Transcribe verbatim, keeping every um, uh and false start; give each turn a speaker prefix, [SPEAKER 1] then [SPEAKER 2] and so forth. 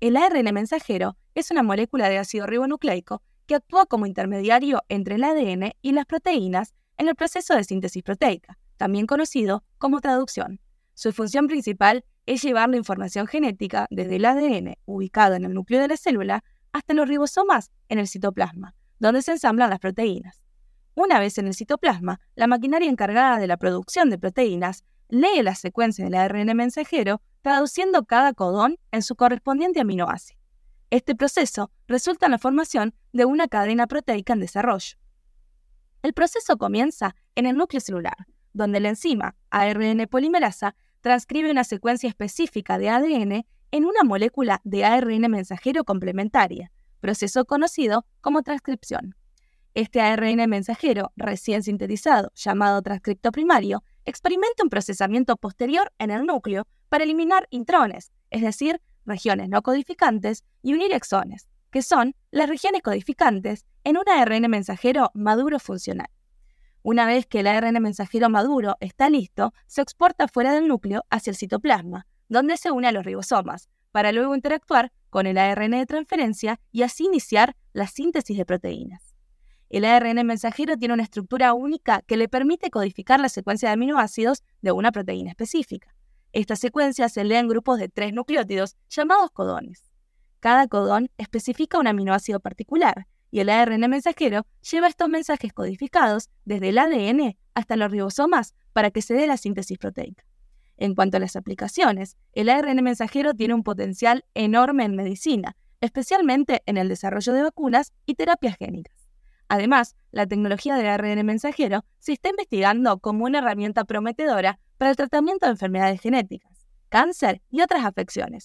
[SPEAKER 1] El A R N mensajero es una molécula de ácido ribonucleico que actúa como intermediario entre el A D N y las proteínas en el proceso de síntesis proteica, también conocido como traducción. Su función principal es llevar la información genética desde el A D N ubicado en el núcleo de la célula hasta los ribosomas en el citoplasma, donde se ensamblan las proteínas. Una vez en el citoplasma, la maquinaria encargada de la producción de proteínas lee la secuencia del A R N mensajero, traduciendo cada codón en su correspondiente aminoácido. Este proceso resulta en la formación de una cadena proteica en desarrollo. El proceso comienza en el núcleo celular, donde la enzima A R N polimerasa transcribe una secuencia específica de A D N en una molécula de A R N mensajero complementaria, proceso conocido como transcripción. Este A R N mensajero recién sintetizado, llamado transcripto primario, experimenta un procesamiento posterior en el núcleo para eliminar intrones, es decir, regiones no codificantes, y unir exones, que son las regiones codificantes en un A R N mensajero maduro funcional. Una vez que el A R N mensajero maduro está listo, se exporta fuera del núcleo hacia el citoplasma, donde se une a los ribosomas, para luego interactuar con el A R N de transferencia y así iniciar la síntesis de proteínas. El A R N mensajero tiene una estructura única que le permite codificar la secuencia de aminoácidos de una proteína específica. Esta secuencia se lee en grupos de tres nucleótidos llamados codones. Cada codón especifica un aminoácido particular y el A R N mensajero lleva estos mensajes codificados desde el A D N hasta los ribosomas para que se dé la síntesis proteica. En cuanto a las aplicaciones, el A R N mensajero tiene un potencial enorme en medicina, especialmente en el desarrollo de vacunas y terapias génicas. Además, la tecnología del A R N mensajero se está investigando como una herramienta prometedora para el tratamiento de enfermedades genéticas, cáncer y otras afecciones.